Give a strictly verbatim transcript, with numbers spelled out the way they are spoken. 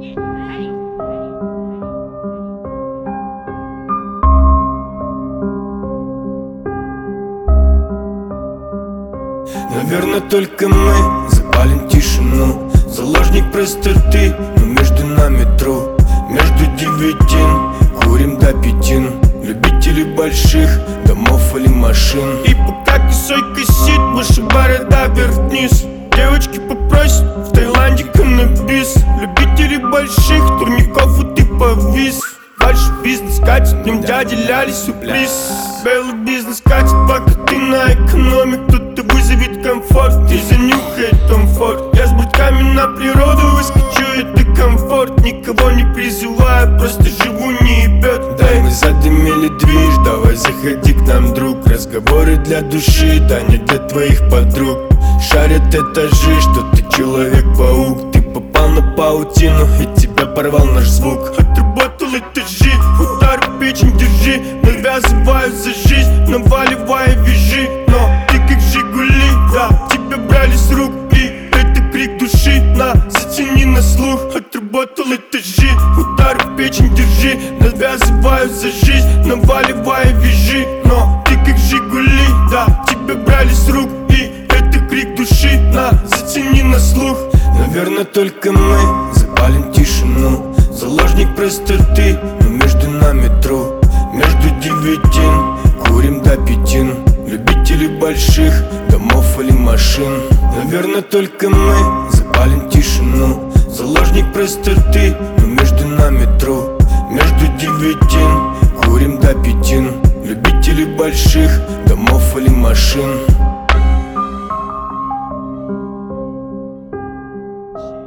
Наверное, только мы запалим тишину. Заложник простоты, но между нами тру. Между девятин курим до пятин. Любители больших домов или машин. И пока косой косит, выше борода вверх-вниз. Девочки попросят в Таиланде каннабис. Любители больших турников, и ты повис. Дальше бизнес катит, днем дяди ляли сюрприз. Белый бизнес катит, пока ты на экономе. Кто-то вызовет комфорт и занюхает комфорт. Я с брудками на природу выскочу, это комфорт. Никого не призываю, просто живу, не ебет. Дай, мы задымили движ, давай заходи к нам, друг. Разговоры для души, да не для твоих подруг. Шарят этажи, что ты человек-паук. Ты попал на паутину, и тебя порвал наш звук. Отработал этажи, удар в печень держи. Навязываю за жизнь, наваливая вяжи. Но ты как Жигули, да, тебя брали с рук. И это крик души, на, затяни на слух. Отработал этажи, удар в печень держи. Навязываю за жизнь, наваливая вяжи. Но ты как Жигули, да, тебя брали с рук. И это крик души, на, затяни на слух. Наверное, только мы запалим тишину. Заложник простоты, но между нами тру. Между девятин курим до пятин. Любители больших домов или машин. Наверное, только мы запалим тишину. Заложник простоты, но между нами тру. Между девятин курим до пятин. Любители больших домов или машин.